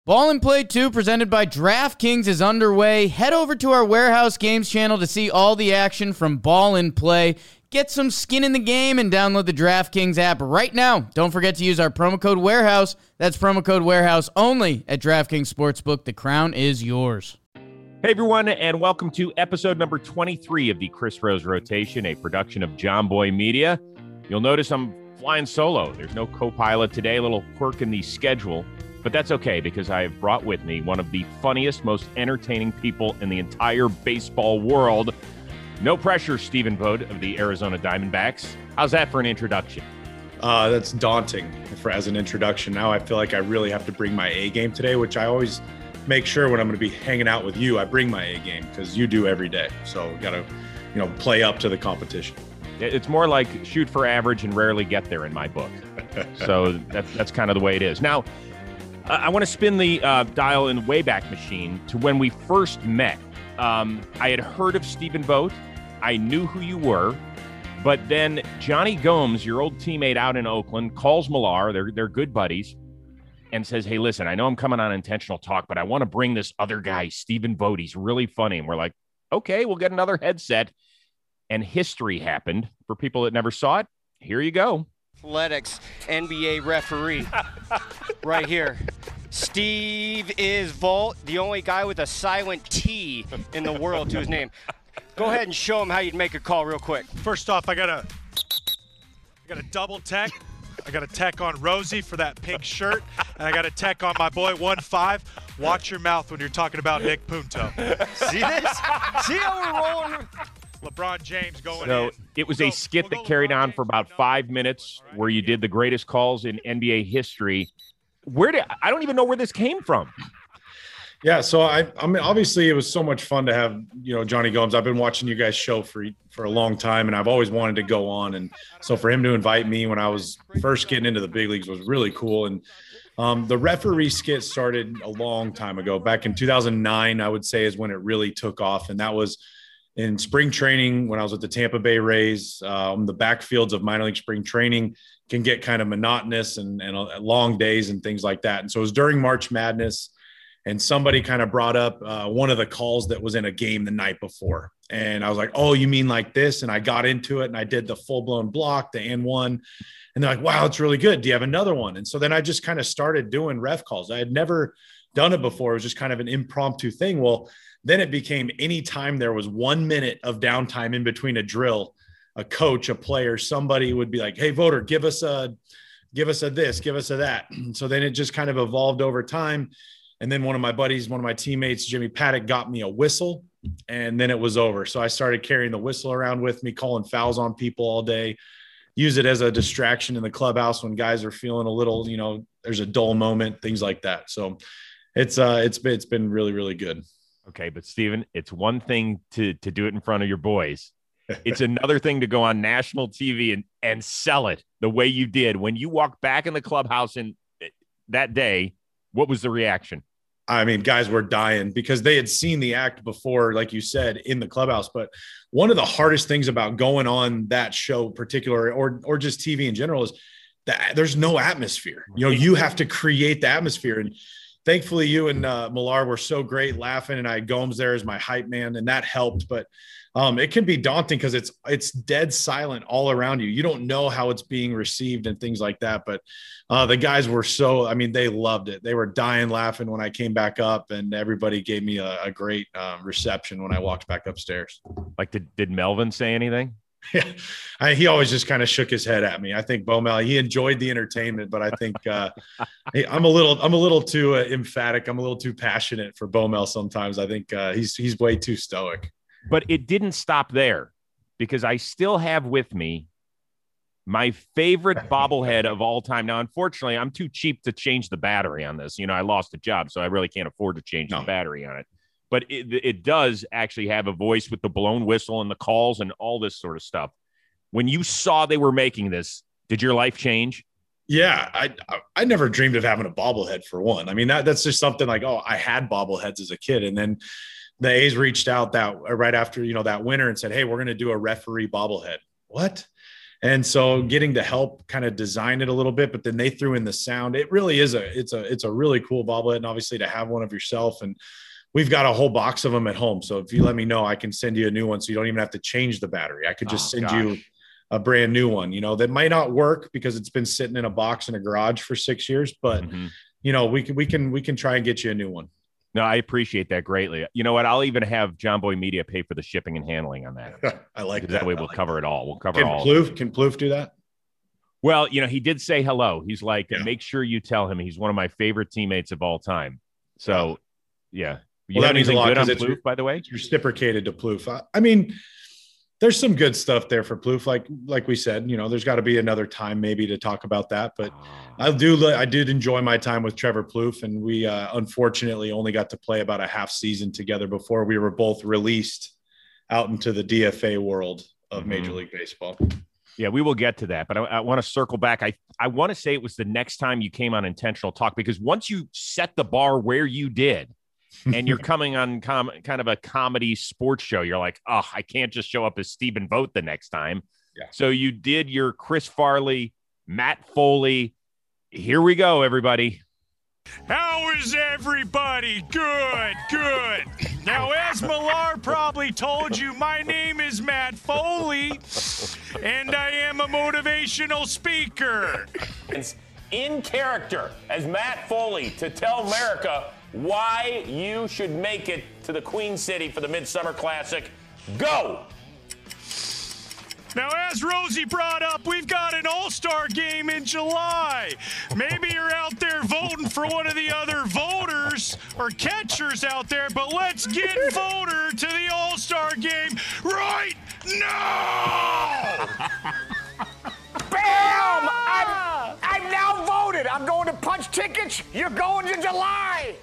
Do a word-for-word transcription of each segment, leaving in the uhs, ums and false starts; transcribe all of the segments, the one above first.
Ball and Play two, presented by DraftKings, is underway. Head over to our Warehouse Games channel to see all the action from Ball and Play. Get some skin in the game and download the DraftKings app right now. Don't forget to use our promo code Warehouse. That's promo code Warehouse only at DraftKings Sportsbook. The crown is yours. Hey, everyone, and welcome to episode number twenty-three of the Chris Rose Rotation, a production of John Boy Media. You'll notice I'm flying solo. There's no co-pilot today, a little quirk in the schedule. But that's okay, because I have brought with me one of the funniest, most entertaining people in the entire baseball world. No pressure, Stephen Vogt of the Arizona Diamondbacks. How's that for an introduction? Uh, that's daunting for as an introduction. Now I feel like I really have to bring my A game today, which I always make sure when I'm going to be hanging out with you, I bring my A game because you do every day. So got to, you know, play up to the competition. It's more like shoot for average and rarely get there in my book. So that, that's kind of the way it is. Now, I want to spin the uh, dial in the Wayback Machine to when we first met. Um, I had heard of Stephen Vogt. I knew who you were. But then Johnny Gomes, your old teammate out in Oakland, calls Millar. They're, they're good buddies. And says, hey, listen, I know I'm coming on Intentional Talk, but I want to bring this other guy, Stephen Vogt. He's really funny. And we're like, okay, we'll get another headset. And history happened. For people that never saw it, here you go. Athletics N B A referee right here. Steve is Vogt, the only guy with a silent T in the world to his name. Go ahead and show him how you'd make a call real quick. First off, I got a I got a double tech. I got a tech on Rosie for that pink shirt, and I got a tech on my boy one five. Watch your mouth when you're talking about Nick Punto. See this? See how we're rolling? LeBron James going so in. It was We'll a go- skit we'll that go carried LeBron on James for about right now. five minutes All right. where you did the greatest calls in N B A history. Where did I don't even know where this came from. Yeah. So I, I mean, obviously it was so much fun to have, you know, Johnny Gomes. I've been watching you guys show for, for a long time, and I've always wanted to go on. And so for him to invite me when I was first getting into the big leagues was really cool. And um, the referee skit started a long time ago. Back in two thousand nine, I would say, is when it really took off. And that was in spring training when I was with the Tampa Bay Rays. Um, the backfields of minor league spring training can get kind of monotonous and, and uh, long days and things like that. And so it was during March Madness, and somebody kind of brought up uh, one of the calls that was in a game the night before. And I was like, oh, you mean like this? And I got into it and I did the full blown block, the and one. And they're like, wow, it's really good. Do you have another one? And so then I just kind of started doing ref calls. I had never done it before. It was just kind of an impromptu thing. Well, then it became anytime there was one minute of downtime in between a drill, a coach, a player, somebody would be like, hey, voter, give us a, give us a this, give us a that. So then it just kind of evolved over time. And then one of my buddies, one of my teammates, Jimmy Paddock, got me a whistle, and then it was over. So I started carrying the whistle around with me, calling fouls on people all day, use it as a distraction in the clubhouse when guys are feeling a little, you know, there's a dull moment, things like that. So it's, uh, it's been, it's been really, really good. Okay, but Stephen, it's one thing to to do it in front of your boys. It's another thing to go on national T V and and sell it the way you did. When you walked back in the clubhouse in that day, what was the reaction? I mean, guys were dying because they had seen the act before, like you said, in the clubhouse. But one of the hardest things about going on that show particular, or or just T V in general, is that there's no atmosphere. You know, you have to create the atmosphere. And thankfully, you and uh, Millar were so great laughing, and I had Gomes there as my hype man, and that helped. But um, it can be daunting because it's it's dead silent all around you. You don't know how it's being received and things like that. But uh, the guys were so, I mean, they loved it. They were dying laughing when I came back up, and everybody gave me a, a great uh, reception when I walked back upstairs. Like, did, did Melvin say anything? Yeah, I, he always just kind of shook his head at me. I think Bomel, he enjoyed the entertainment, but I think uh, I'm a little, I'm a little too uh, emphatic. I'm a little too passionate for Bomel sometimes. I think uh, he's he's way too stoic. But it didn't stop there, because I still have with me my favorite bobblehead of all time. Now, unfortunately, I'm too cheap to change the battery on this. You know, I lost a job, so I really can't afford to change No. the battery on it. But it, it does actually have a voice with the blown whistle and the calls and all this sort of stuff. When you saw they were making this, did your life change? Yeah, I I never dreamed of having a bobblehead, for one. I mean, that that's just something like, oh, I had bobbleheads as a kid, and then the A's reached out that right after, you know, that winter and said, hey, we're going to do a referee bobblehead. What? And so getting to help kind of design it a little bit, but then they threw in the sound. It really is a, it's a, it's a really cool bobblehead. And obviously to have one of yourself, and we've got a whole box of them at home. So if you let me know, I can send you a new one. So you don't even have to change the battery. I could just oh, send gosh. you a brand new one, you know, that might not work because it's been sitting in a box in a garage for six years, but mm-hmm. you know, we can, we can, we can try and get you a new one. No, I appreciate that greatly. You know what? I'll even have John Boy Media pay for the shipping and handling on that. I like that. That way I we'll like cover that. it all. We'll cover can all. Plouffe, can Plouffe do that? Well, you know, he did say hello. He's like, yeah. make sure you tell him he's one of my favorite teammates of all time. So, yeah. You well, that means a lot good on it's Plouffe, by the way? It's reciprocated to Plouffe. I, I mean, there's some good stuff there for Plouffe. Like, like we said, you know, there's got to be another time maybe to talk about that. But oh. I do, I did enjoy my time with Trevor Plouffe, and we uh, unfortunately only got to play about a half season together before we were both released out into the D F A world of mm-hmm. Major League Baseball. Yeah, we will get to that, but I, I want to circle back. I, I want to say it was the next time you came on Intentional Talk, because once you set the bar where you did, and you're coming on com- kind of a comedy sports show, you're like, oh, I can't just show up as Stephen Vogt the next time. Yeah. So you did your Chris Farley, Matt Foley. Here we go, everybody. How is everybody? Good, good. Now, as Millar probably told you, my name is Matt Foley, and I am a motivational speaker. It's in character as Matt Foley to tell America why you should make it to the Queen City for the Midsummer Classic. Go! Now, as Rosie brought up, we've got an all-star game in July. Maybe you're out there voting for one of the other voters or catchers out there, but let's get voter to the all-star game right now! Bam! I'm, I'm now voted. I'm going to punch tickets. You're going to July.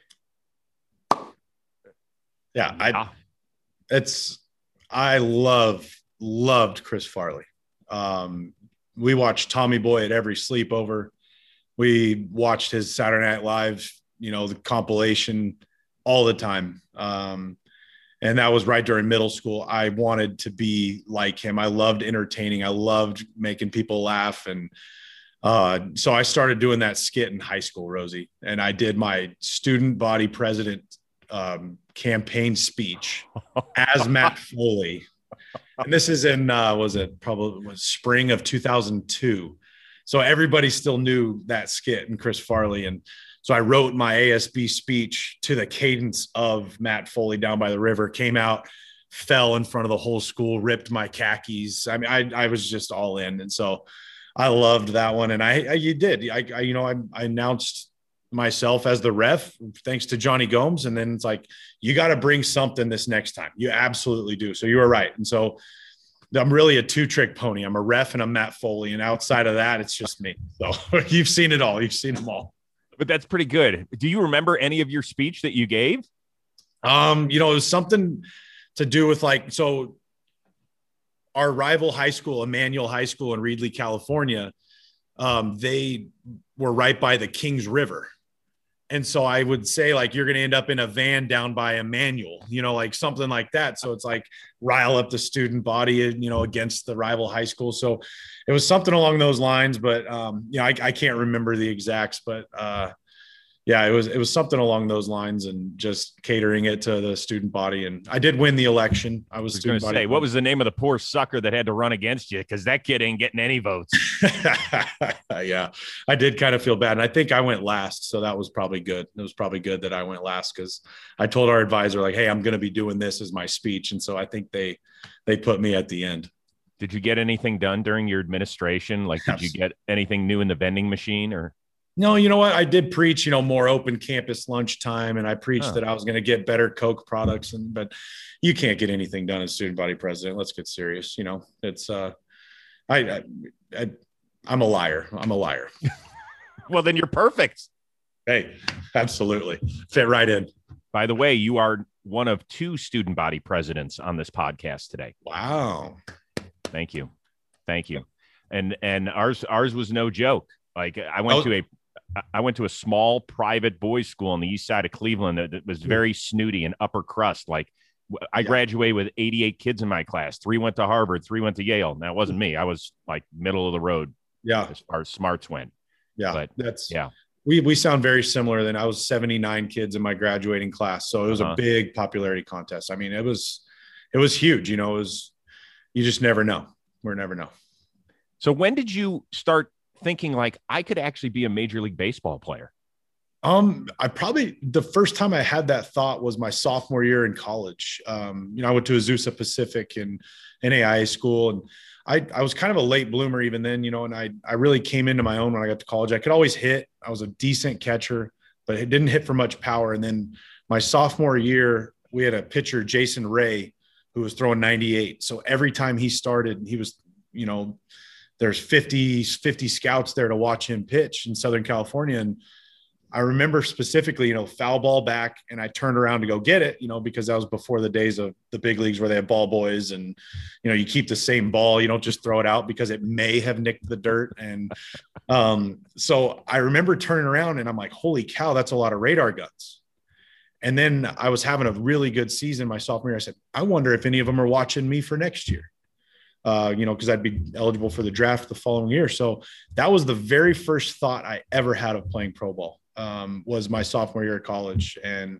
Yeah, I. It's. I love loved Chris Farley. Um, we watched Tommy Boy at every sleepover. We watched his Saturday Night Live, you know, the compilation all the time. Um, and that was right during middle school. I wanted to be like him. I loved entertaining. I loved making people laugh. And uh, so I started doing that skit in high school, Rosie. And I did my student body president um, campaign speech as Matt Foley. And this is in, uh, was it probably was spring of two thousand two. So everybody still knew that skit and Chris Farley. And so I wrote my A S B speech to the cadence of Matt Foley Down by the River, came out, fell in front of the whole school, ripped my khakis. I mean, I, I was just all in. And so I loved that one. And I, I you did, I, I you know, I, I announced myself as the ref, thanks to Johnny Gomes. And then it's like, you got to bring something this next time. You absolutely do. So you were right. And so I'm really a two trick pony. I'm a ref and I'm Matt Foley. And outside of that, it's just me. So you've seen it all. You've seen them all. But that's pretty good. Do you remember any of your speech that you gave? Um, you know, it was something to do with like, so our rival high school, Emmanuel High School in Reedley, California, um, they were right by the Kings River. And so I would say like, you're going to end up in a van down by Emmanuel, you know, like something like that. So it's like rile up the student body, you know, against the rival high school. So it was something along those lines, but um, you know, I, I can't remember the exacts, but uh, yeah, it was, it was something along those lines and just catering it to the student body. And I did win the election. I was, I was going to say, what was the name of the poor sucker that had to run against you? Cause that kid ain't getting any votes. Yeah, I did kind of feel bad. And I think I went last. So that was probably good. It was probably good that I went last because I told our advisor like, hey, I'm going to be doing this as my speech. And so I think they, they put me at the end. Did you get anything done during your administration? Like, did you get anything new in the vending machine or? No, you know what? I did preach, you know, more open campus lunchtime. And I preached huh. that I was going to get better Coke products. And, but you can't get anything done as student body president. Let's get serious. You know, it's, uh, I, I, I I'm a liar. I'm a liar. Well, then you're perfect. Hey, absolutely. Fit right in. By the way, you are one of two student body presidents on this podcast today. Wow. Thank you. Thank you. And, and ours, ours was no joke. Like I went oh. to a, I went to a small private boys school on the east side of Cleveland that, that was very snooty and upper crust. Like I Yeah. graduated with eighty-eight kids in my class. Three went to Harvard, three went to Yale. That wasn't me. I was like middle of the road Yeah. as far as smarts went. Yeah. But That's, yeah. we, we sound very similar. Then I was seventy-nine kids in my graduating class. So it was Uh-huh. a big popularity contest. I mean, it was, it was huge, you know, it was, you just never know. We're never know. So when did you start thinking like I could actually be a Major League Baseball player? Um, I probably, the first time I had that thought was my sophomore year in college. Um, you know, I went to Azusa Pacific and N A I A school, and I, I was kind of a late bloomer even then, you know, and I, I really came into my own when I got to college. I could always hit. I was a decent catcher, but it didn't hit for much power. And then my sophomore year, we had a pitcher, Jason Ray, who was throwing ninety-eight. So every time he started, he was, you know, there's fifty, fifty scouts there to watch him pitch in Southern California. And I remember specifically, you know, foul ball back, and I turned around to go get it, you know, because that was before the days of the big leagues where they have ball boys and, you know, you keep the same ball, you don't just throw it out because it may have nicked the dirt. And um, so I remember turning around and I'm like, holy cow, that's a lot of radar guns. And then I was having a really good season my sophomore year. I said, I wonder if any of them are watching me for next year. Uh, you know, because I'd be eligible for the draft the following year. So that was the very first thought I ever had of playing pro ball. Um, was my sophomore year of college. And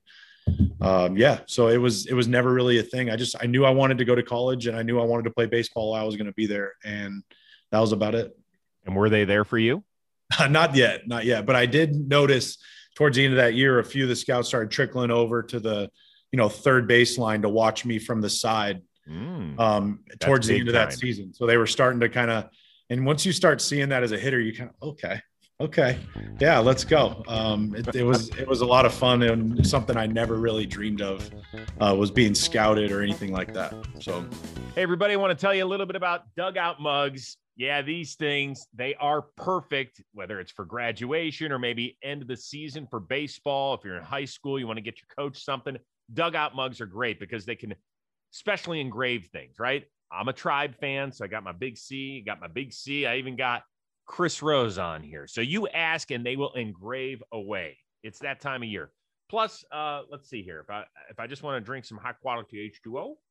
um, yeah, so it was, it was never really a thing. I just, I knew I wanted to go to college, and I knew I wanted to play baseball. I was going to be there, and that was about it. And were they there for you? Not yet, not yet. But I did notice towards the end of that year, a few of the scouts started trickling over to the, you know, third baseline to watch me from the side Mm, um, towards the big end of that time. season. So they were starting to kind of, and once you start seeing that as a hitter, you kind of, okay, okay, yeah, let's go. Um, it, it was, it was a lot of fun, and something I never really dreamed of uh, was being scouted or anything like that. So, Hey, everybody, I want to tell you a little bit about Dugout Mugs. Yeah, these things, they are perfect, whether it's for graduation or maybe end of the season for baseball. If you're in high school, you want to get your coach something. Dugout Mugs are great because they can especially engrave things, right? I'm a Tribe fan, so I got my big C, got my big C. I even got Chris Rose on here. So you ask and they will engrave away. It's that time of year. Plus, uh, let's see here. If I if I just want to drink some high quality H two O,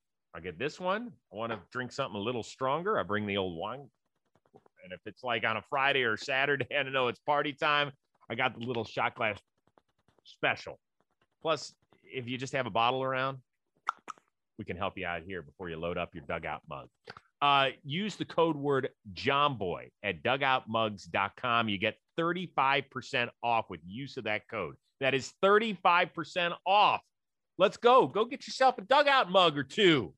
I get this one. I want to drink something a little stronger, I bring the old wine. And if it's like on a Friday or Saturday, I don't know, it's party time, I got the little shot glass special. Plus, if you just have a bottle around, we can help you out here before you load up your Dugout Mug. Uh, use the code word JOHNBOY at dugout mugs dot com. You get thirty-five percent off with use of that code. That is thirty-five percent off. Let's go. Go get yourself a Dugout Mug or two.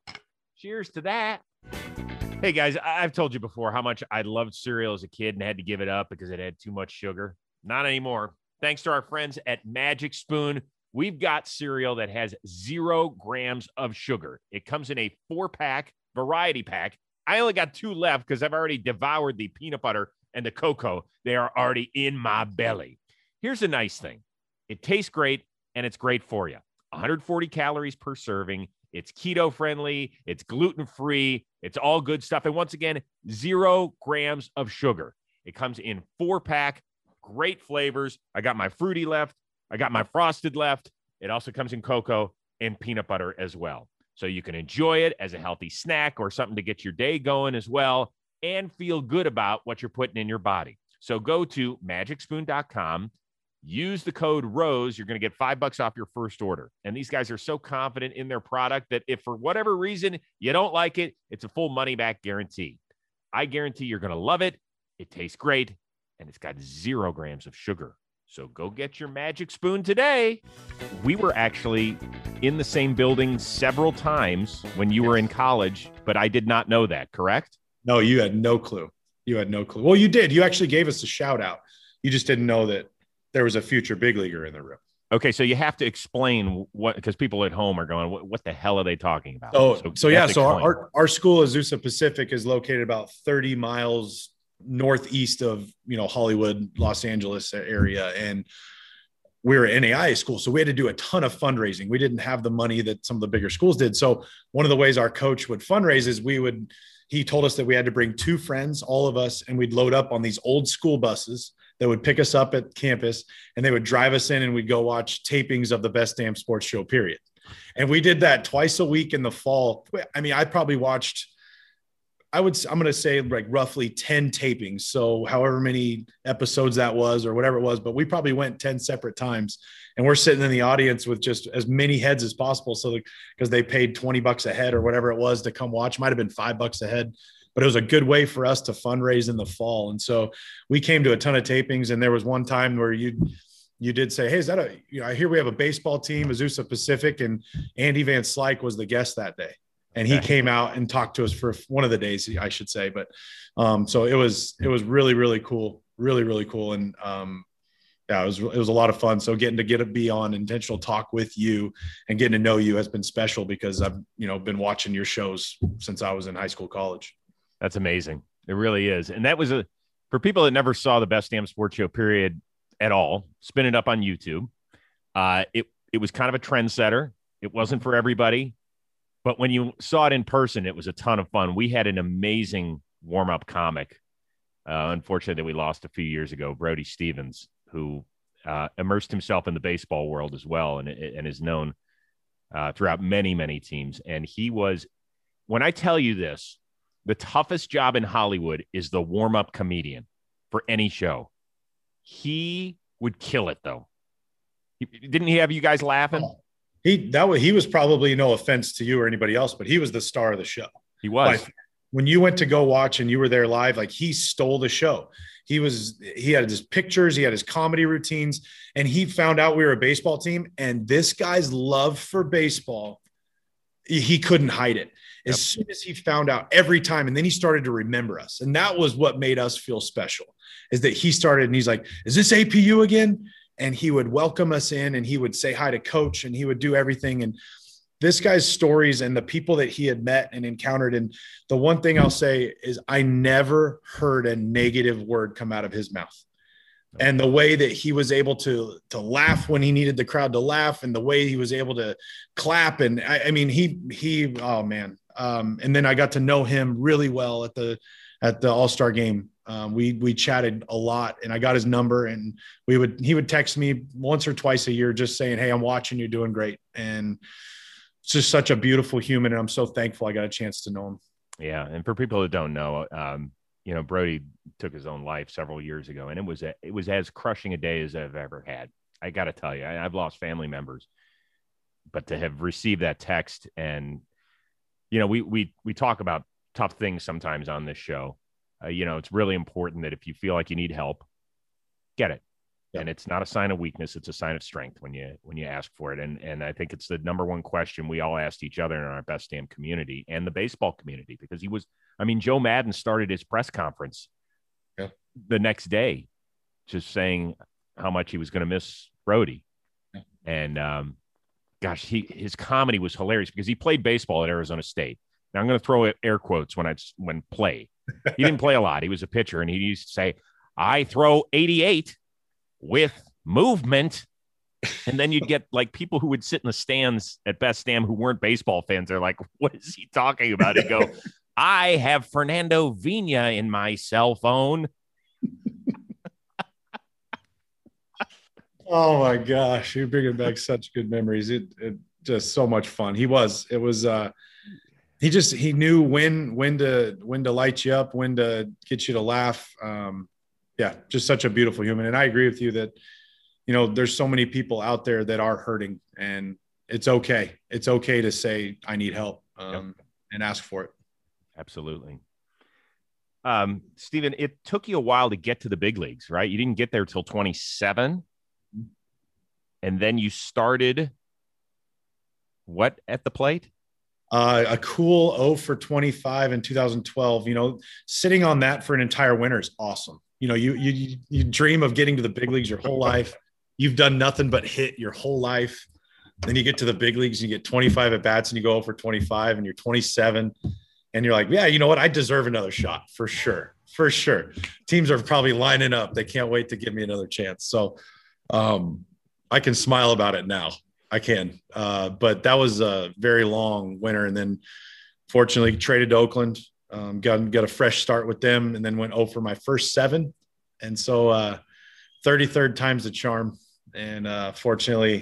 Cheers to that. Hey, guys, I've told you before how much I loved cereal as a kid and had to give it up because it had too much sugar. Not anymore. Thanks to our friends at Magic Spoon, we've got cereal that has zero grams of sugar. It comes in a four-pack variety pack. I only got two left because I've already devoured the peanut butter and the cocoa. They are already in my belly. Here's the nice thing. It tastes great, and it's great for you. one hundred forty calories per serving. It's keto-friendly. It's gluten-free. It's all good stuff. And once again, zero grams of sugar. It comes in four-pack, great flavors. I got my fruity left. I got my frosted left. It also comes in cocoa and peanut butter as well. So you can enjoy it as a healthy snack or something to get your day going as well and feel good about what you're putting in your body. So go to magic spoon dot com, use the code ROSE. You're going to get five bucks off your first order. And these guys are so confident in their product that if for whatever reason you don't like it, it's a full money back guarantee. I guarantee you're going to love it. It tastes great, and it's got zero grams of sugar. So go get your Magic Spoon today. We were actually in the same building several times when you were in college, but I did not know that, correct? no, you had no clue. You had no clue. Well, you did. You actually gave us a shout out. You just didn't know that there was a future big leaguer in the room. Okay, so you have to explain what, because people at home are going, what, what the hell are they talking about? So, so, so you yeah, have to so our, explain. our, our school, Azusa Pacific, is located about thirty miles northeast of, you know, Hollywood, Los Angeles area. And we were an N A I A school, so we had to do a ton of fundraising. We didn't have the money that some of the bigger schools did. So one of the ways our coach would fundraise is we would, he told us that we had to bring two friends, all of us, and we'd load up on these old school buses that would pick us up at campus, and they would drive us in, and we'd go watch tapings of the Best Damn Sports Show, period. And we did that twice a week in the fall. I mean, I probably watched, I would, I'm going to say like roughly ten tapings. So however many episodes that was or whatever it was, but we probably went ten separate times, and we're sitting in the audience with just as many heads as possible. So because they paid twenty bucks a head or whatever it was to come watch, might've been five bucks a head, but it was a good way for us to fundraise in the fall. And so we came to a ton of tapings, and there was one time where you, you did say, hey, is that a, you know, I hear we have a baseball team, Azusa Pacific, and Andy Van Slyke was the guest that day. And he came out and talked to us for one of the days, I should say. But um, so it was, it was really, really cool. Really, really cool. And um, yeah, it was, it was a lot of fun. So getting to get to be on Intentional Talk with you and getting to know you has been special, because I've, you know, been watching your shows since I was in high school, college. That's amazing. It really is. And that was a, for people that never saw the Best Damn Sports Show period at all, spin it up on YouTube. Uh, it, it was kind of a trendsetter. It wasn't for everybody. But when you saw it in person, it was a ton of fun. We had an amazing warm-up comic, uh, unfortunately, that we lost a few years ago, Brody Stevens, who uh, immersed himself in the baseball world as well, and, and is known uh, throughout many, many teams. And he was, when I tell you this, the toughest job in Hollywood is the warm-up comedian for any show. He would kill it, though. He, didn't he have you guys laughing? Oh. He that was he was probably, no offense to you or anybody else, but he was the star of the show. He was. Like, when you went to go watch and you were there live, like he stole the show. He was he had his pictures, he had his comedy routines, and he found out we were a baseball team. And this guy's love for baseball, he couldn't hide it. As yep. soon as he found out, every time, and then he started to remember us, and that was what made us feel special. Is that he started and he's like, "Is this A P U again?" And he would welcome us in, and he would say hi to coach, and he would do everything. And this guy's stories and the people that he had met and encountered. And the one thing I'll say is I never heard a negative word come out of his mouth. And the way that he was able to, to laugh when he needed the crowd to laugh, and the way he was able to clap. And I, I mean, he, he, oh man. Um, and then I got to know him really well at the, at the All-Star game. Um, we we chatted a lot, and I got his number, and we would he would text me once or twice a year just saying, "Hey, I'm watching you, doing great." And it's just such a beautiful human, and I'm so thankful I got a chance to know him. Yeah, and for people that don't know, um, you know, Brody took his own life several years ago, and it was a, it was as crushing a day as I've ever had. I got to tell you, I, I've lost family members, but to have received that text, and you know, we we we talk about tough things sometimes on this show. Uh, you know, it's really important that if you feel like you need help, get it. Yeah. And it's not a sign of weakness. It's a sign of strength when you, when you ask for it. And, and I think it's the number one question we all asked each other in our Best Damn community and the baseball community, because he was, I mean, Joe Madden started his press conference yeah. the next day, just saying how much he was going to miss Brody. Yeah. And um, gosh, he, his comedy was hilarious because he played baseball at Arizona State. Now I'm going to throw air quotes when I, when play. He didn't play a lot. He was a pitcher, and he used to say, "I throw eighty-eight with movement." And then you'd get like people who would sit in the stands at Best Damn who weren't baseball fans. They're like, "What is he talking about?" And go, "I have Fernando Vina in my cell phone." Oh my gosh, you're bringing back such good memories. It, it just so much fun. He was. It was. uh He just, he knew when, when to, when to light you up, when to get you to laugh. Um, yeah, just such a beautiful human. And I agree with you that, you know, there's so many people out there that are hurting, and it's okay. It's okay to say, I need help um, yep. and ask for it. Absolutely. Um, Steven, it took you a while to get to the big leagues, right? You didn't get there till twenty-seven. And then you started what at the plate? Uh, a cool oh for twenty-five in two thousand twelve. You know, sitting on that for an entire winter is awesome. You know, you you you dream of getting to the big leagues your whole life. You've done nothing but hit your whole life. Then you get to the big leagues and you get twenty-five at bats, and you go oh for twenty-five, and you're twenty-seven, and you're like, yeah, you know what? I deserve another shot for sure, for sure. Teams are probably lining up. They can't wait to give me another chance. So, um, I can smile about it now. I can, uh, but that was a very long winter. And then fortunately traded to Oakland, um, got, got a fresh start with them, and then went oh for my first seven. And so uh, thirty-third time's the charm. And uh, fortunately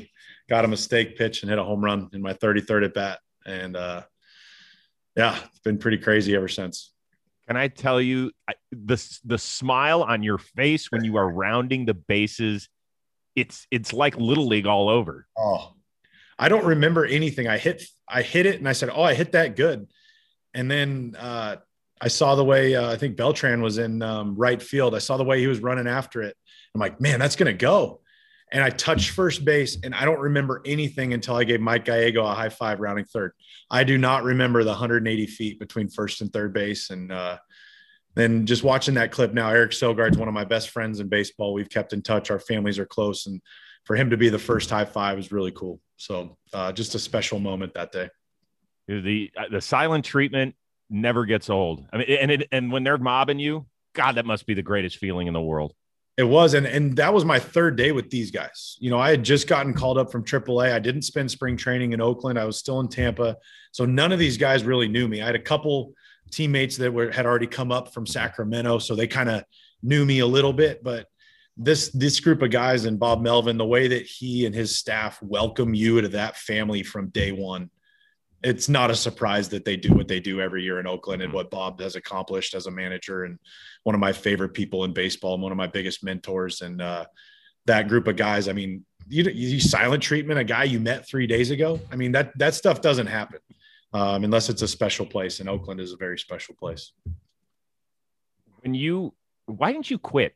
got a mistake pitch and hit a home run in my thirty-third at bat. And uh, yeah, it's been pretty crazy ever since. Can I tell you the, the smile on your face when you are rounding the bases, it's, it's like Little League all over. Oh, I don't remember anything. I hit, I hit it and I said, oh, I hit that good. And then uh, I saw the way uh, I think Beltran was in um, right field. I saw the way he was running after it. I'm like, man, that's going to go. And I touched first base, and I don't remember anything until I gave Mike Gallego a high five rounding third. I do not remember the one hundred eighty feet between first and third base. And uh, then just watching that clip now, Eric Sogard's one of my best friends in baseball. We've kept in touch. Our families are close. And for him to be the first high five was really cool. So uh, just a special moment that day. The the silent treatment never gets old. I mean, and it, and when they're mobbing you, God, that must be the greatest feeling in the world. It was. And, and that was my third day with these guys. You know, I had just gotten called up from triple A. I didn't spend spring training in Oakland. I was still in Tampa. So none of these guys really knew me. I had a couple teammates that were, had already come up from Sacramento. So they kind of knew me a little bit, but this, this group of guys and Bob Melvin, the way that he and his staff welcome you to that family from day one, it's not a surprise that they do what they do every year in Oakland and what Bob has accomplished as a manager and one of my favorite people in baseball and one of my biggest mentors. And uh, that group of guys, I mean, you, you silent treatment, a guy you met three days ago. I mean, that, that stuff doesn't happen um, unless it's a special place, and Oakland is a very special place. When you, why didn't you quit?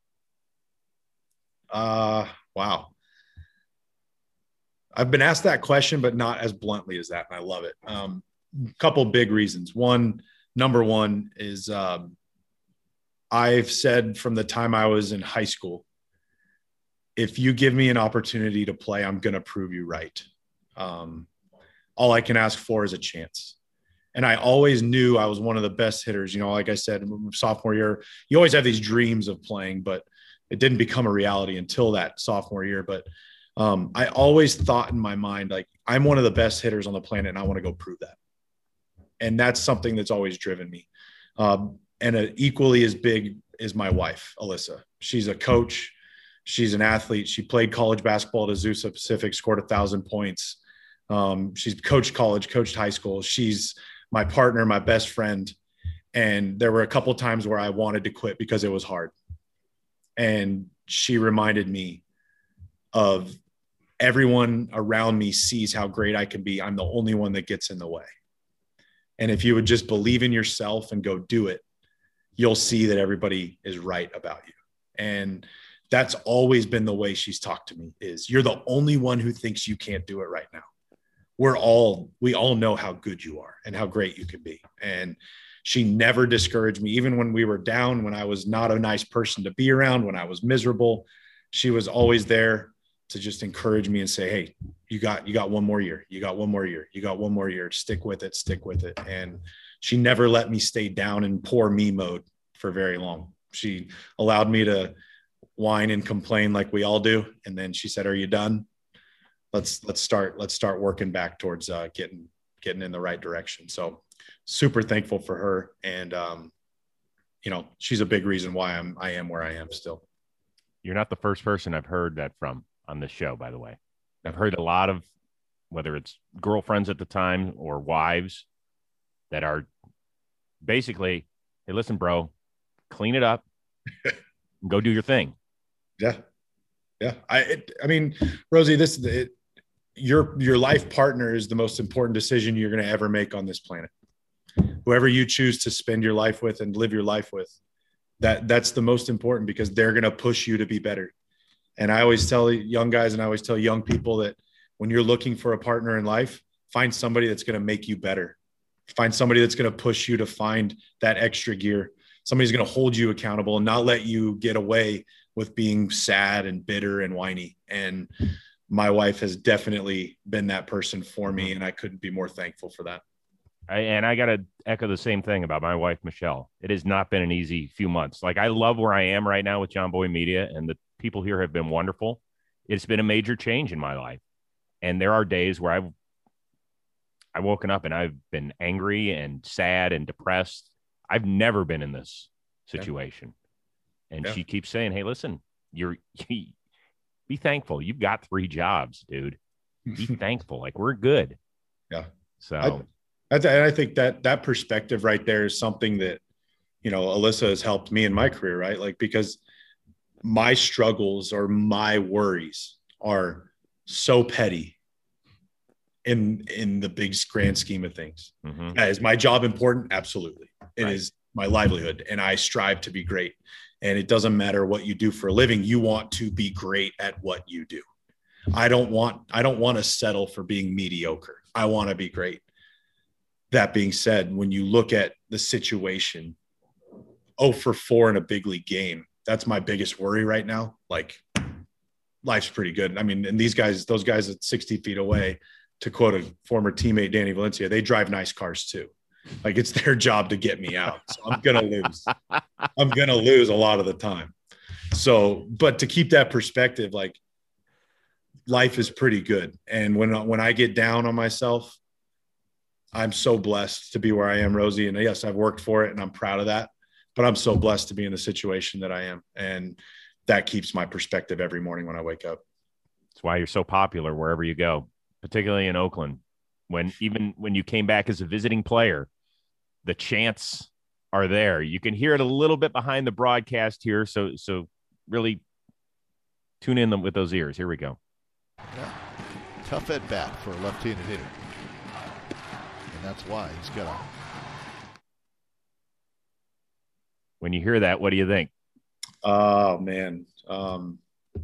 Uh, wow. I've been asked that question, but not as bluntly as that. And I love it. Um, couple big reasons. One, number one is um, I've said from the time I was in high school, if you give me an opportunity to play, I'm going to prove you right. Um, all I can ask for is a chance. And I always knew I was one of the best hitters. You know, like I said, sophomore year, you always have these dreams of playing, but it didn't become a reality until that sophomore year. But Um, I always thought in my mind, like, I'm one of the best hitters on the planet and I want to go prove that. And that's something that's always driven me. Um, and uh, equally as big is my wife, Alyssa. She's a coach. She's an athlete. She played college basketball at Azusa Pacific, scored a thousand points. Um, she's coached college, coached high school. She's my partner, my best friend. And there were a couple times where I wanted to quit because it was hard. And she reminded me of everyone around me sees how great I can be. I'm the only one that gets in the way. And if you would just believe in yourself and go do it, you'll see that everybody is right about you. And that's always been the way she's talked to me is you're the only one who thinks you can't do it right now. We're all, we all know how good you are and how great you can be. And she never discouraged me, even when we were down, when I was not a nice person to be around, when I was miserable, she was always there to just encourage me and say, hey, you got, you got one more year. You got one more year. You got one more year. Stick with it. Stick with it. And she never let me stay down in poor me mode for very long. She allowed me to whine and complain like we all do. And then she said, are you done? Let's, let's start, let's start working back towards uh, getting, getting in the right direction. So super thankful for her. And, um, you know, she's a big reason why I'm, I am where I am still. You're not the first person I've heard that from on this show, by the way. I've heard a lot of, whether it's girlfriends at the time or wives that are basically, hey, listen, bro, clean it up, go do your thing. Yeah. Yeah. I, it, I mean, Rosie, this, it, your, your life partner is the most important decision you're going to ever make on this planet. Whoever you choose to spend your life with and live your life with, that that's the most important because they're going to push you to be better. And I always tell young guys and I always tell young people that when you're looking for a partner in life, find somebody that's going to make you better. Find somebody that's going to push you to find that extra gear. Somebody's going to hold you accountable and not let you get away with being sad and bitter and whiny. And my wife has definitely been that person for me. And I couldn't be more thankful for that. I, and I got to echo the same thing about my wife, Michelle. It has not been an easy few months. Like, I love where I am right now with John Boy Media, and the people here have been wonderful. It's been a major change in my life. And there are days where I've, I've woken up and I've been angry and sad and depressed. I've never been in this situation. Yeah. And yeah. She keeps saying, hey, listen, you're, be thankful. You've got three jobs, dude. Be thankful. Like, we're good. Yeah. So I, I, th- I think that that perspective right there is something that, you know, Alyssa has helped me in my career, right? Like, because my struggles or my worries are so petty in, in the big grand scheme of things. mm-hmm. Is my job important? Absolutely. It Right. is my livelihood, and I strive to be great. And it doesn't matter what you do for a living. You want to be great at what you do. I don't want, I don't want to settle for being mediocre. I want to be great. That being said, when you look at the situation, oh for four in a big league game, that's my biggest worry right now. Like, life's pretty good. I mean, and these guys, those guys at sixty feet away, to quote a former teammate, Danny Valencia, they drive nice cars too. Like, it's their job to get me out. So I'm going to lose. I'm going to lose a lot of the time. So, but to keep that perspective, like, life is pretty good. And when, when I get down on myself, I'm so blessed to be where I am, Rosie. And yes, I've worked for it and I'm proud of that, but I'm so blessed to be in the situation that I am. And that keeps my perspective every morning when I wake up. That's why you're so popular wherever you go, particularly in Oakland. When even when you came back as a visiting player, the chants are there. You can hear it a little bit behind the broadcast here. So, so really tune in with those ears. Here we go. Yeah. Tough at bat for a left-handed hitter. And that's why he's got a. When you hear that, what do you think? Oh, man. Um,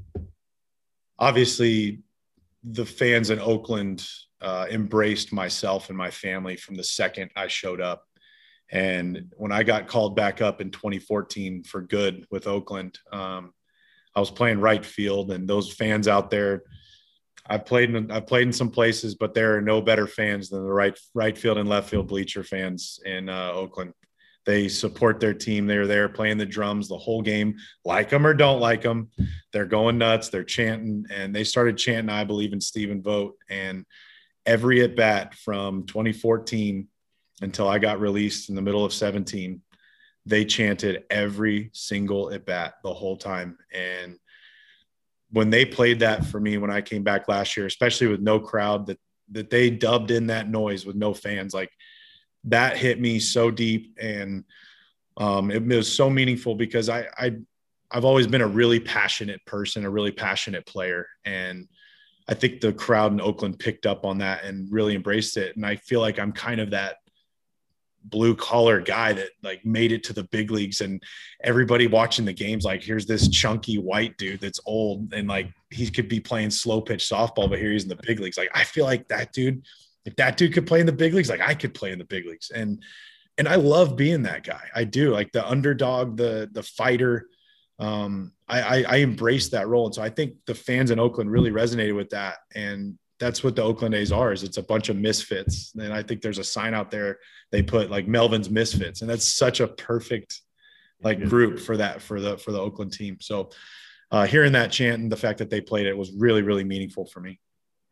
obviously, the fans in Oakland uh, embraced myself and my family from the second I showed up. And when I got called back up in twenty fourteen for good with Oakland, um, I was playing right field, and those fans out there, I've played in, I've played in some places, but there are no better fans than the right, right field and left field bleacher fans in uh, Oakland. They support their team. They're there playing the drums the whole game, like them or don't like them. They're going nuts. They're chanting, and they started chanting, "I believe in Stephen Vogt." And every at bat from twenty fourteen until I got released in the middle of seventeen, they chanted every single at bat the whole time. And when they played that for me, when I came back last year, especially with no crowd, that, that they dubbed in that noise with no fans, like, that hit me so deep. And um, it, it was so meaningful because I, I, I've always been a really passionate person, a really passionate player. And I think the crowd in Oakland picked up on that and really embraced it. And I feel like I'm kind of that blue collar guy that like made it to the big leagues, and everybody watching the games, like, here's this chunky white dude that's old and like he could be playing slow pitch softball, but here he's in the big leagues. Like, I feel like that dude, if that dude could play in the big leagues, like I could play in the big leagues. And, and I love being that guy. I do, like, the underdog, the, the fighter. Um, I, I, I embrace that role. And so I think the fans in Oakland really resonated with that. And that's what the Oakland A's are, is it's a bunch of misfits. And I think there's a sign out there. They put like Melvin's Misfits, and that's such a perfect like group for that, for the, for the Oakland team. So uh, hearing that chant and the fact that they played it was really, really meaningful for me.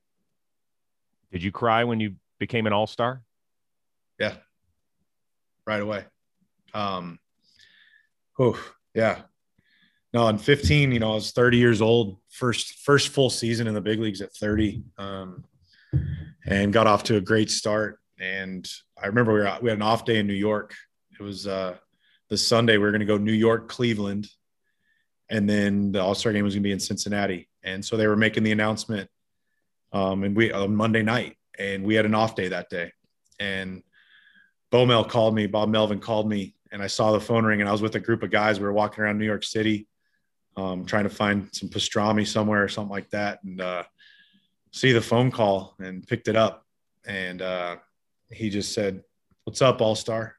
Did you cry when you became an all-star? Yeah. Right away. Um, oh yeah. No, in fifteen, you know, I was thirty years old, first, first full season in the big leagues at thirty, um, and got off to a great start. And I remember we were, we had an off day in New York. It was uh, the Sunday. We were going to go New York, Cleveland, and then the All-Star game was going to be in Cincinnati. And so they were making the announcement um, and we on Monday night, and we had an off day that day. And Bo Mel called me, Bob Melvin called me, and I saw the phone ring, and I was with a group of guys. We were walking around New York City, um, trying to find some pastrami somewhere or something like that, and uh, see the phone call and picked it up. And uh, he just said, "What's up, All-Star?"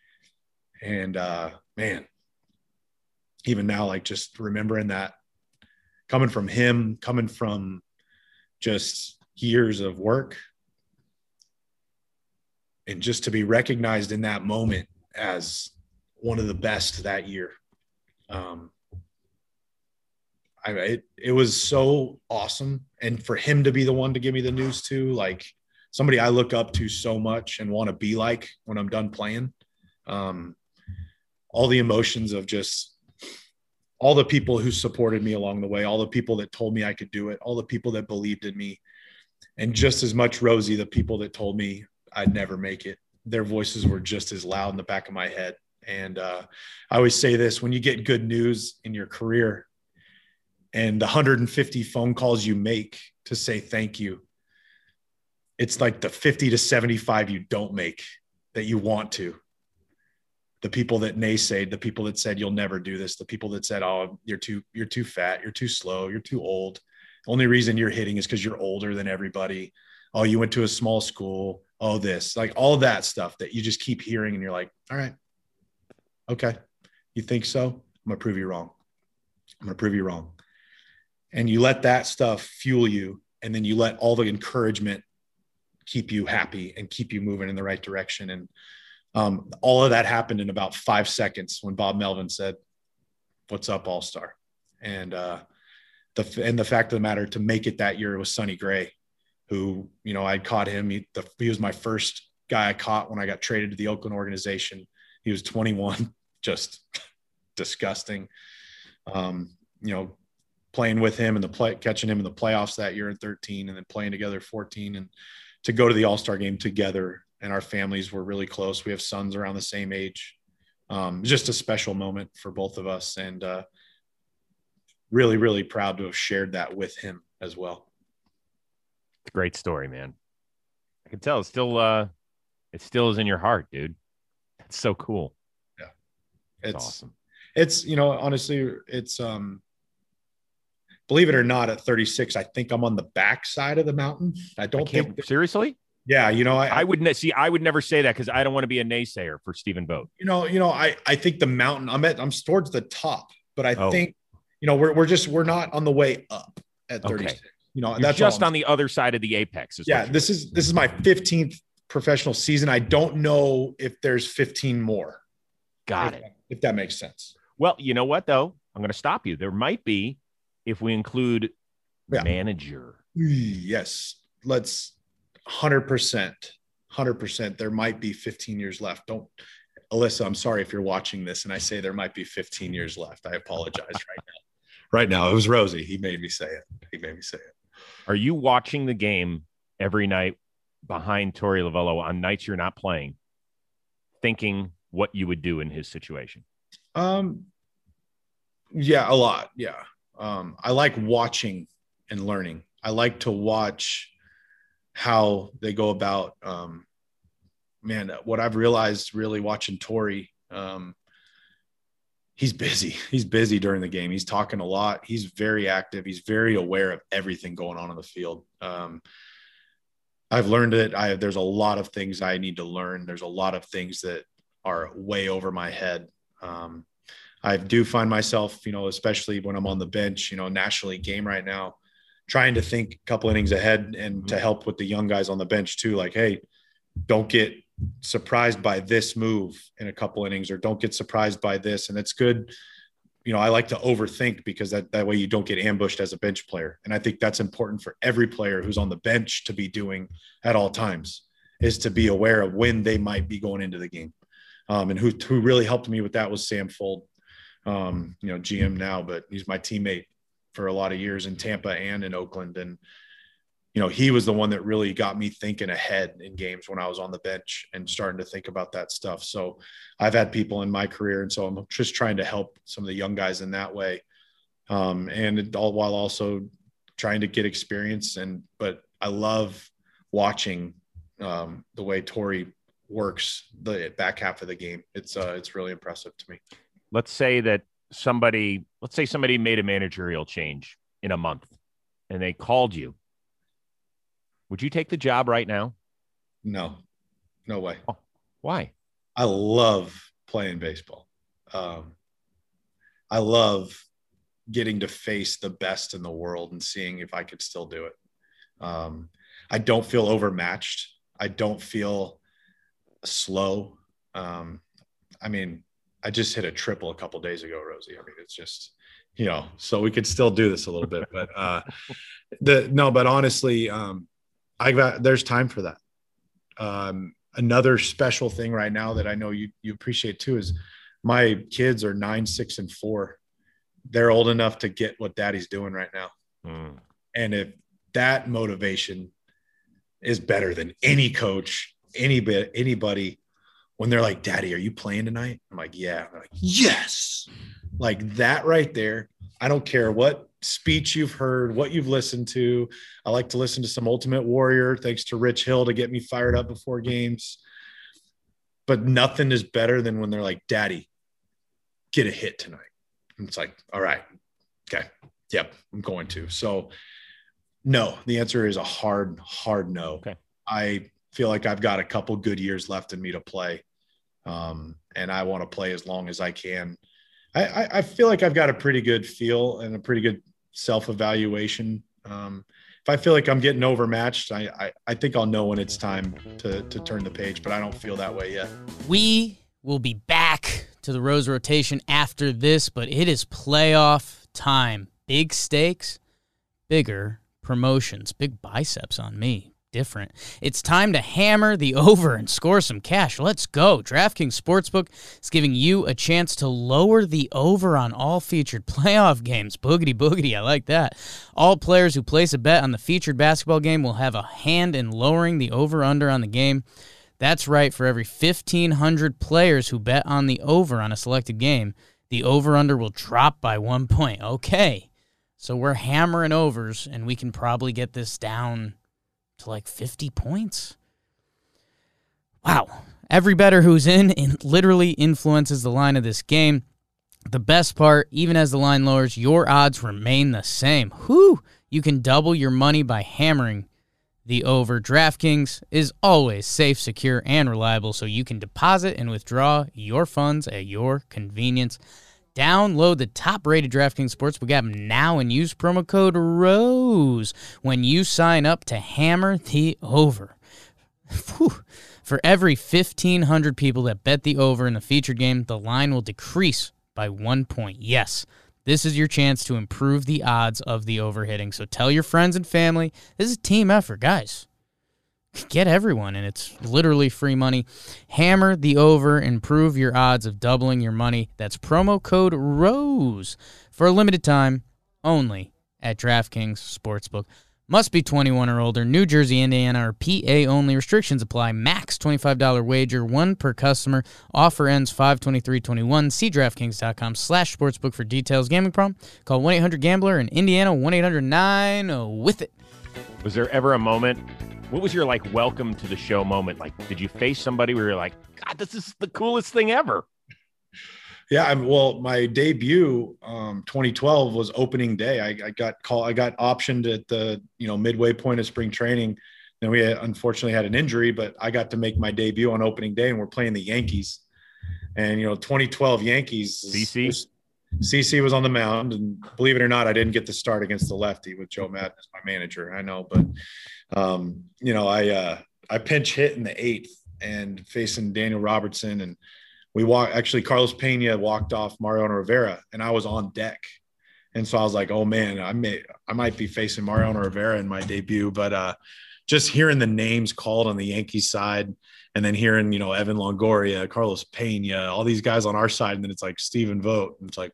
And uh, man, even now, like, just remembering that, coming from him, coming from just years of work, and just to be recognized in that moment as one of the best that year. Um, I, it, it was so awesome. And for him to be the one to give me the news too, like somebody I look up to so much and want to be like when I'm done playing. Um, all the emotions of just all the people who supported me along the way, all the people that told me I could do it, all the people that believed in me. And just as much, Rosie, the people that told me I'd never make it, their voices were just as loud in the back of my head. And uh, I always say this, when you get good news in your career and the one hundred fifty phone calls you make to say thank you, it's like the fifty to seventy-five you don't make that you want to. The people that naysayed, the people that said you'll never do this, the people that said, oh, you're too, you're too fat, you're too slow, you're too old. The only reason you're hitting is because you're older than everybody. Oh, you went to a small school. Oh, this, like all that stuff that you just keep hearing and you're like, all right, okay. You think so? I'm going to prove you wrong. I'm going to prove you wrong. And you let that stuff fuel you. And then you let all the encouragement keep you happy and keep you moving in the right direction. And um, all of that happened in about five seconds when Bob Melvin said, what's up, All-Star? And uh, the, and the fact of the matter, to make it that year, it was Sonny Gray, who, you know, I caught him. He, the, he was my first guy I caught when I got traded to the Oakland organization. He was twenty-one, just disgusting. Um, you know, playing with him in the play, catching him in the playoffs that year in thirteen, and then playing together fourteen, and to go to the All-Star game together. And our families were really close. We have sons around the same age. Um, just a special moment for both of us. And uh, really, really proud to have shared that with him as well. Great story, man. I can tell it's still, uh, it still is in your heart, dude. It's so cool. Yeah. It's, it's awesome. It's, you know, honestly, it's, um, believe it or not, at thirty-six, I think I'm on the back side of the mountain. I don't I think that, seriously. Yeah. You know, I, I would ne- see, I would never say that because I don't want to be a naysayer for Stephen Vogt. You know, you know, I, I think the mountain I'm at, I'm towards the top, but I oh. think, you know, we're, we're just, we're not on the way up at thirty-six. Okay. You know, You're that's just on the other side of the apex. Yeah. This is, this is my fifteenth professional season. I don't know if there's fifteen more. Got if, it. If that makes sense. Well, you know what, though? I'm going to stop you. There might be, if we include yeah. manager. Yes. Let's one hundred percent, one hundred percent. There might be fifteen years left. Don't, Alyssa, I'm sorry if you're watching this and I say there might be fifteen years left. I apologize right now. Right now. It was Rosie. He made me say it. He made me say it. Are you watching the game every night behind Torey Lovullo on nights you're not playing, thinking what you would do in his situation? Um, yeah, a lot. Yeah. Um, I like watching and learning. I like to watch how they go about, um, man, what I've realized really watching Torey, um, he's busy. He's busy during the game. He's talking a lot. He's very active. He's very aware of everything going on in the field. Um, I've learned it. I there's a lot of things I need to learn. There's a lot of things that are way over my head. Um, I do find myself, you know, especially when I'm on the bench, you know, National League game right now, trying to think a couple innings ahead and mm-hmm. to help with the young guys on the bench too. Like, hey, don't get surprised by this move in a couple innings, or don't get surprised by this. And it's good. You know, I like to overthink because that, that way you don't get ambushed as a bench player. And I think that's important for every player who's on the bench to be doing at all times, is to be aware of when they might be going into the game. Um, and who, who really helped me with that was Sam Fold, um, you know, G M now, but he's my teammate for a lot of years in Tampa and in Oakland. And, you know, he was the one that really got me thinking ahead in games when I was on the bench and starting to think about that stuff. So I've had people in my career, and so I'm just trying to help some of the young guys in that way. Um, and it all while also trying to get experience. And, but I love watching um, the way Torey works the back half of the game. It's uh, it's really impressive to me. Let's say that somebody, let's say somebody made a managerial change in a month and they called you. Would you take the job right now? No, no way. Oh, why? I love playing baseball. Um, I love getting to face the best in the world and seeing if I could still do it. Um, I don't feel overmatched. I don't feel slow. Um, I mean, I just hit a triple a couple days ago, Rosie. I mean, it's just, you know, so we could still do this a little bit, but uh, the, no, but honestly, um, I got, there's time for that. Um, another special thing right now that I know you, you appreciate too, is my kids are nine, six, and four. They're old enough to get what daddy's doing right now. Mm. And if that motivation is better than any coach, any bit, anybody. When they're like, Daddy, are you playing tonight? I'm like, yeah. I'm like, yes. Like that right there. I don't care what speech you've heard, what you've listened to. I like to listen to some Ultimate Warrior, thanks to Rich Hill, to get me fired up before games. But nothing is better than when they're like, Daddy, get a hit tonight. And it's like, all right. Okay. Yep. I'm going to. So no, the answer is a hard, hard no. Okay. I feel like I've got a couple good years left in me to play. Um, and I want to play as long as I can. I, I, I feel like I've got a pretty good feel and a pretty good self-evaluation. Um, if I feel like I'm getting overmatched, I, I, I think I'll know when it's time to, to turn the page, but I don't feel that way yet. We will be back to the Rose rotation after this, but it is playoff time. Big stakes, bigger promotions, big biceps on me. Different. It's time to hammer the over and score some cash. Let's go. DraftKings Sportsbook is giving you a chance to lower the over on all featured playoff games. Boogity boogity, I like that. All players who place a bet on the featured basketball game will have a hand in lowering the over-under on the game. That's right, for every fifteen hundred players who bet on the over on a selected game, the over-under will drop by one point. Okay, so we're hammering overs, and we can probably get this down to like fifty points. Wow. Every bettor who's in, in literally influences the line of this game. The best part, even as the line lowers, your odds remain the same. Whew. You can double your money by hammering the over. DraftKings is always safe, secure, and reliable, so you can deposit and withdraw your funds at your convenience. Download the top-rated DraftKings Sportsbook app now and use promo code ROSE when you sign up to hammer the over. Whew. For every fifteen hundred people that bet the over in the featured game, the line will decrease by one point. Yes, this is your chance to improve the odds of the over hitting. So tell your friends and family. This is a team effort, guys. Get everyone, and it's literally free money. Hammer the over, improve your odds of doubling your money. That's promo code ROSE for a limited time only at DraftKings Sportsbook. Must be twenty-one or older. New Jersey, Indiana, or P A only. Restrictions apply. Max twenty-five dollars wager, one per customer. Offer ends five twenty-three twenty-one. See DraftKings.com slash sportsbook for details. Gambling problem? Call one eight hundred gambler in Indiana, one eight hundred nine with it. Was there ever a moment? What was your, like, welcome to the show moment? Like, did you face somebody where you're like, God, this is the coolest thing ever? Yeah, I'm, well, my debut, um, twenty twelve was opening day. I, I got call, I got optioned at the, you know, midway point of spring training. Then we had, unfortunately had an injury, but I got to make my debut on opening day, and we're playing the Yankees. And, you know, twenty twelve Yankees. C C? C C was on the mound, and believe it or not, I didn't get the start against the lefty with Joe Madden as my manager. I know, but um, you know, I uh, I pinch hit in the eighth and facing Daniel Robertson, and we walk. Actually, Carlos Pena walked off Mariano Rivera, and I was on deck, and so I was like, oh man, I may I might be facing Mariano Rivera in my debut, but uh, just hearing the names called on the Yankees side. And then hearing, you know, Evan Longoria, Carlos Pena, all these guys on our side, and then it's like Stephen Vogt. And it's like,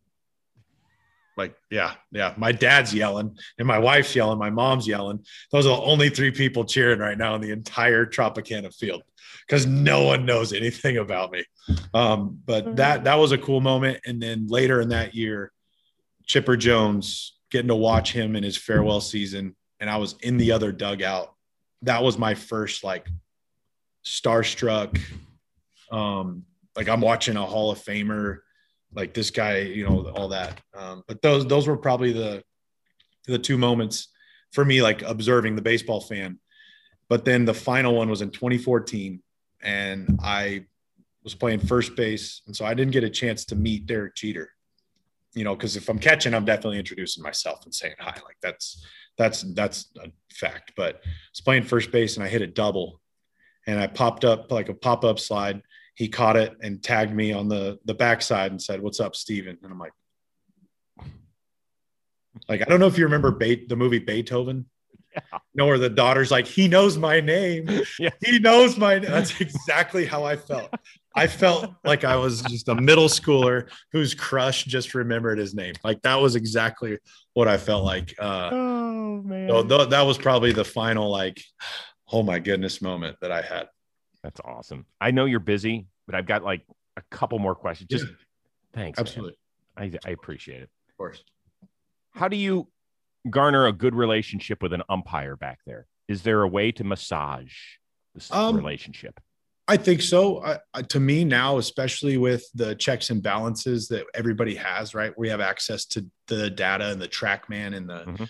like, yeah, yeah. My dad's yelling, and my wife's yelling, my mom's yelling. Those are the only three people cheering right now in the entire Tropicana field, because no one knows anything about me. Um, but that that was a cool moment. And then later in that year, Chipper Jones, getting to watch him in his farewell season, and I was in the other dugout. That was my first, like, starstruck, um like I'm watching a Hall of Famer, like this guy, you know, all that. Um but those those were probably the the two moments for me, like observing the baseball fan. But then the final one was in twenty fourteen, and I was playing first base, and so I didn't get a chance to meet Derek Jeter, you know, because if I'm catching, I'm definitely introducing myself and saying hi. Like that's that's that's a fact. But I was playing first base, and I hit a double. And I popped up like a pop-up slide. He caught it and tagged me on the, the backside and said, "What's up, Steven?" And I'm like, like, I don't know if you remember Be- the movie Beethoven. Yeah. You know, where the daughter's like, he knows my name. Yeah. He knows my name. That's exactly how I felt. I felt like I was just a middle schooler whose crush just remembered his name. Like that was exactly what I felt like. Uh, oh man. So th- that was probably the final, like, oh my goodness moment that I had. That's awesome. I know you're busy, but I've got like a couple more questions. Just Yeah. thanks. Absolutely. Man. I, I appreciate it. Of course. How do you garner a good relationship with an umpire back there? Is there a way to massage this Um, relationship? I think so. I, I, to me now, especially with the checks and balances that everybody has, right? We have access to the data and the TrackMan and the, Mhm.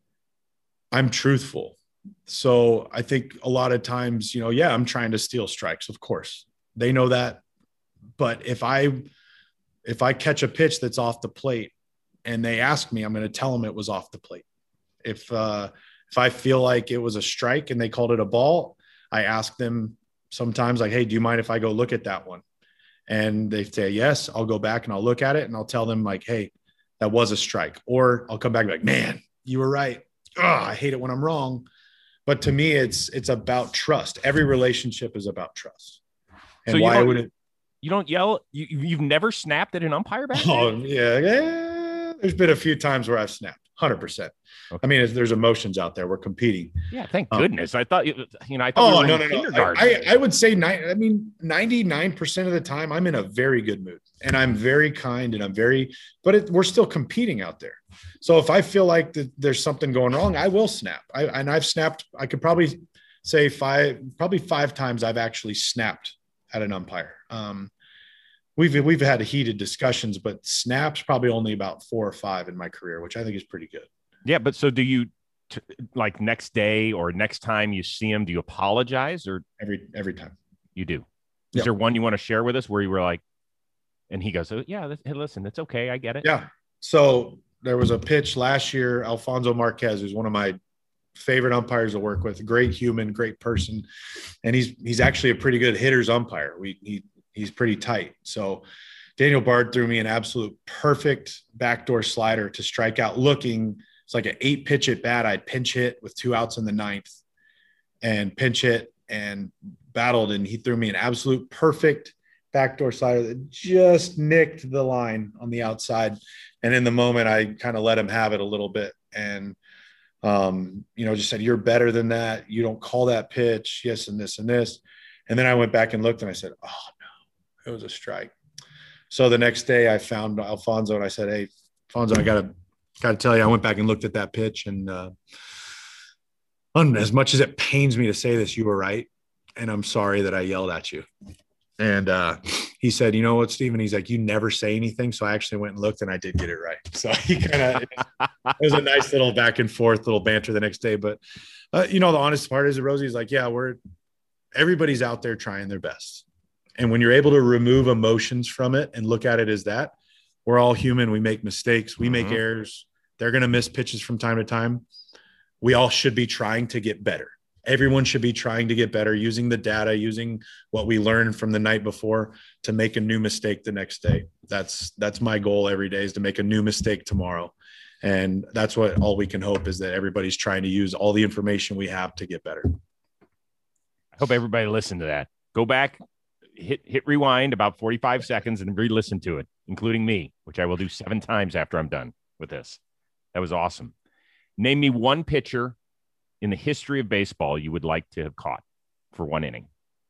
I'm truthful. So I think a lot of times, you know, yeah, I'm trying to steal strikes. Of course they know that. But if I, if I catch a pitch that's off the plate and they ask me, I'm going to tell them it was off the plate. If, uh, if I feel like it was a strike and they called it a ball, I ask them sometimes like, hey, do you mind if I go look at that one? And they say, yes, I'll go back and I'll look at it. And I'll tell them like, hey, that was a strike. Or I'll come back and be like, man, you were right. Oh, I hate it when I'm wrong. But to me, it's, it's about trust. Every relationship is about trust. And So you why don't- would it? You don't yell. You, you've never snapped at an umpire back there? Oh yeah. yeah. There's been a few times where I've snapped one hundred percent. Okay. I mean, it's, there's emotions out there. We're competing. Yeah, thank Um, goodness. I thought you, you know, I thought Oh, we were no, in no, no. kindergarten. I, I, I would say, ni- I mean, ninety-nine percent of the time I'm in a very good mood and I'm very kind and I'm very, but it, we're still competing out there. So if I feel like that there's something going wrong, I will snap. I, and I've snapped, I could probably say five, probably five times I've actually snapped at an umpire. Um, we've, we've had heated discussions, but snaps probably only about four or five in my career, which I think is pretty good. Yeah, but so do you, t- like next day or next time you see him, do you apologize or Every, every time. you do? Is Yep. there one you want to share with us where you were like, and he goes, oh, yeah, hey, listen, it's okay. I get it. Yeah. So there was a pitch last year, Alfonso Marquez, who's one of my favorite umpires to work with, great human, great person. And he's, he's actually a pretty good hitters umpire. We, he, he's pretty tight. So Daniel Bard threw me an absolute perfect backdoor slider to strike out looking. It's like an eight pitch at bat. I'd pinch hit with two outs in the ninth and pinch hit and battled. And he threw me an absolute perfect backdoor slider that just nicked the line on the outside. And in the moment, I kind of let him have it a little bit. And, um, you know, just said, you're better than that. You don't call that pitch. Yes. And this and this. And then I went back and looked and I said, oh no, it was a strike. So the next day I found Alfonso and I said, hey, Alfonso, I gotta, gotta tell you, I went back and looked at that pitch and, uh, as much as it pains me to say this, you were right. And I'm sorry that I yelled at you. And uh, he said, you know what, Steven? He's like, you never say anything. So I actually went and looked and I did get it right. So he kind of, it was a nice little back and forth, little banter the next day. But, uh, you know, the honest part is that Rosie's like, yeah, we're, everybody's out there trying their best. And when you're able to remove emotions from it and look at it as that, we're all human. We make mistakes. We make Mhm. errors. They're going to miss pitches from time to time. We all should be trying to get better. Everyone should be trying to get better, using the data, using what we learned from the night before to make a new mistake the next day. That's, that's my goal every day, is to make a new mistake tomorrow. And that's what all we can hope is that everybody's trying to use all the information we have to get better. I hope everybody listened to that. Go back, hit, hit rewind about forty-five seconds and re-listen to it, including me, which I will do seven times after I'm done with this. That was awesome. Name me one pitcher in the history of baseball you would like to have caught for one inning.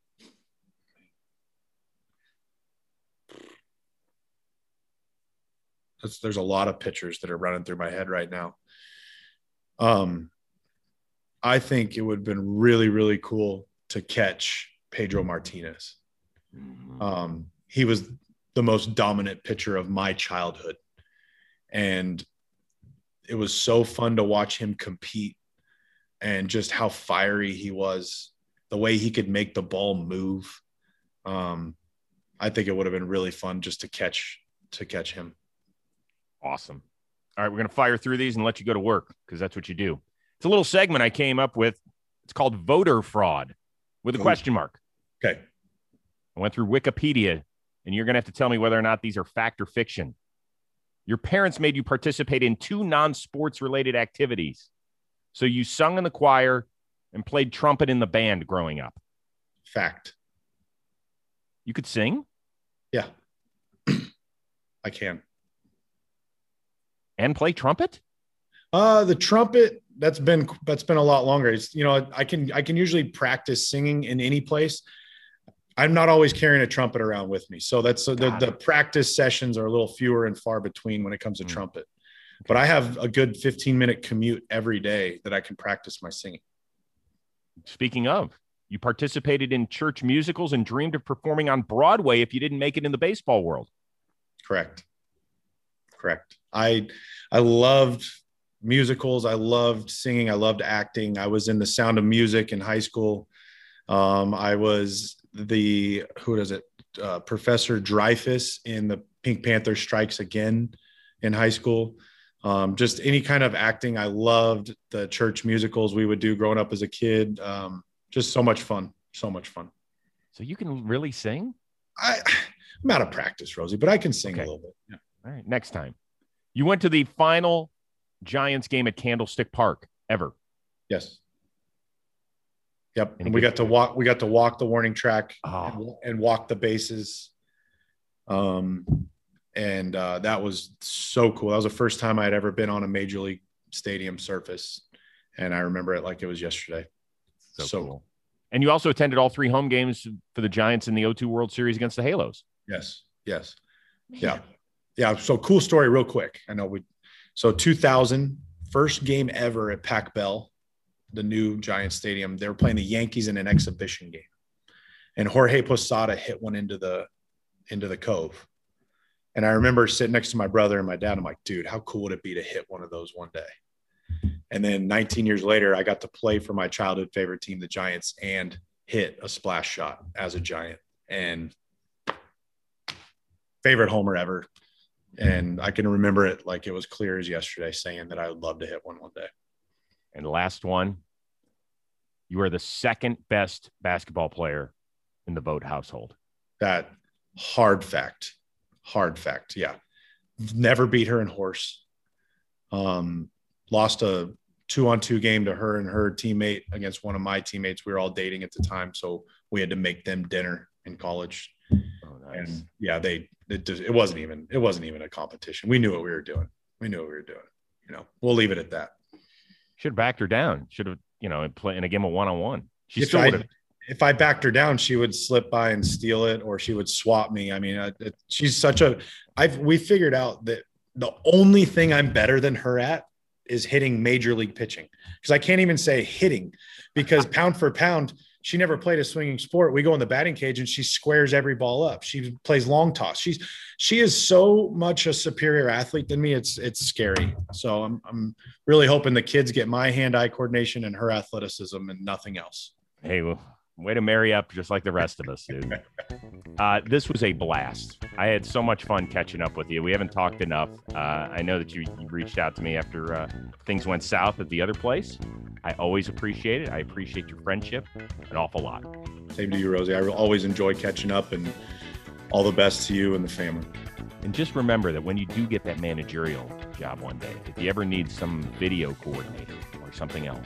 That's, there's a lot of pitchers that are running through my head right now. Um, I think it would have been really, really cool to catch Pedro Martinez. Um, he was the most dominant pitcher of my childhood. And it was so fun to watch him compete and just how fiery he was, the way he could make the ball move. Um, I think it would have been really fun just to catch, to catch him. Awesome. All right, we're going to fire through these and let you go to work because that's what you do. It's a little segment I came up with. It's called Voter Fraud with a Ooh. question mark. Okay. I went through Wikipedia, and you're going to have to tell me whether or not these are fact or fiction. Your parents made you participate in two non-sports related activities. So you sung in the choir and played trumpet in the band growing up. Fact. You could sing Yeah. I can. and play trumpet? Uh, the trumpet, that's been that's been a lot longer. It's, you know, I can I can usually practice singing in any place. I'm not always carrying a trumpet around with me, so that's so the, the practice sessions are a little fewer and far between when it comes to mm. trumpet. But I have a good fifteen minute commute every day that I can practice my singing. Speaking of, you participated in church musicals and dreamed of performing on Broadway if you didn't make it in the baseball world. Correct. Correct. I I loved musicals. I loved singing. I loved acting. I was in The Sound of Music in high school. Um, I was the, who does it? Uh, Professor Dreyfus in the Pink Panther Strikes Again in high school. Um, just any kind of acting. I loved the church musicals we would do growing up as a kid. Um, just so much fun. So much fun. So you can really sing? I, I'm out of practice, Rosie, but I can sing okay. a little bit. Yeah. All right. Next time. You went to the final Giants game at Candlestick Park ever. Yes. Yep. And we got to walk, we got to walk the warning track oh. and, and walk the bases. Um, and uh, that was so cool. That was the first time I had ever been on a major league stadium surface. And I remember it like it was yesterday. So, so cool. And you also attended all three home games for the Giants in the O two World Series against the Halos. Yes. Yes. Yeah. Yeah. So cool story real quick. I know we, so two thousand, first game ever at Pac Bell, the new Giants stadium. They were playing the Yankees in an exhibition game, and Jorge Posada hit one into the, into the cove. And I remember sitting next to my brother and my dad. I'm like, dude, how cool would it be to hit one of those one day? And then nineteen years later, I got to play for my childhood favorite team, the Giants, and hit a splash shot as a Giant, and favorite homer ever. And I can remember it like it was clear as yesterday, saying that I would love to hit one one day. And last one, you are the second best basketball player in the Vogt household. That hard fact, hard fact. Yeah. Never beat her in horse. Um, lost a two on two game to her and her teammate against one of my teammates. We were all dating at the time, so we had to make them dinner in college. Oh, nice. And yeah, they, it, just, it wasn't even, it wasn't even a competition. We knew what we were doing. We knew what we were doing. You know, we'll leave it at that. Should have backed her down. Should have, you know, play in a game of one-on-one. She if still I, would have. If I backed her down, she would slip by and steal it, or she would swap me. I mean, I, it, she's such a, I've, we figured out that the only thing I'm better than her at is hitting major league pitching. Because I can't even say hitting, because pound for pound, she never played a swinging sport. We go in the batting cage and she squares every ball up. She plays long toss. She's, she is so much a superior athlete than me. It's, it's scary. So I'm, I'm really hoping the kids get my hand-eye coordination and her athleticism and nothing else. Hey, well, way to marry up just like the rest of us, dude. Uh, this was a blast. I had so much fun catching up with you. We haven't talked enough. Uh, I know that you, you reached out to me after uh, things went south at the other place. I always appreciate it. I appreciate your friendship an awful lot. Same to you, Rosie. I always enjoy catching up, and all the best to you and the family. And just remember that when you do get that managerial job one day, if you ever need some video coordinator or something else,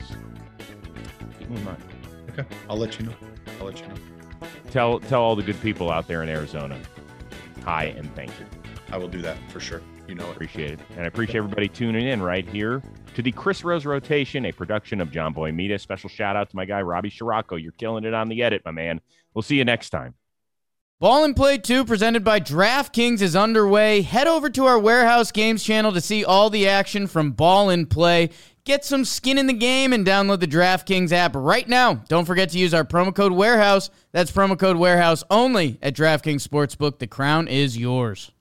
keep me in mind. Okay, I'll let you know. I'll let you know. Tell tell all the good people out there in Arizona, hi and thank you. I will do that for sure. You know it. Appreciate it. And I appreciate everybody tuning in right here to the Chris Rose Rotation, a production of John Boy Media. Special shout out to my guy, Robbie Scirocco. You're killing it on the edit, my man. We'll see you next time. Ball and Play two, presented by DraftKings, is underway. Head over to our Warehouse Games channel to see all the action from Ball and Play. Get some skin in the game and download the DraftKings app right now. Don't forget to use our promo code Warehouse. That's promo code Warehouse only at DraftKings Sportsbook. The crown is yours.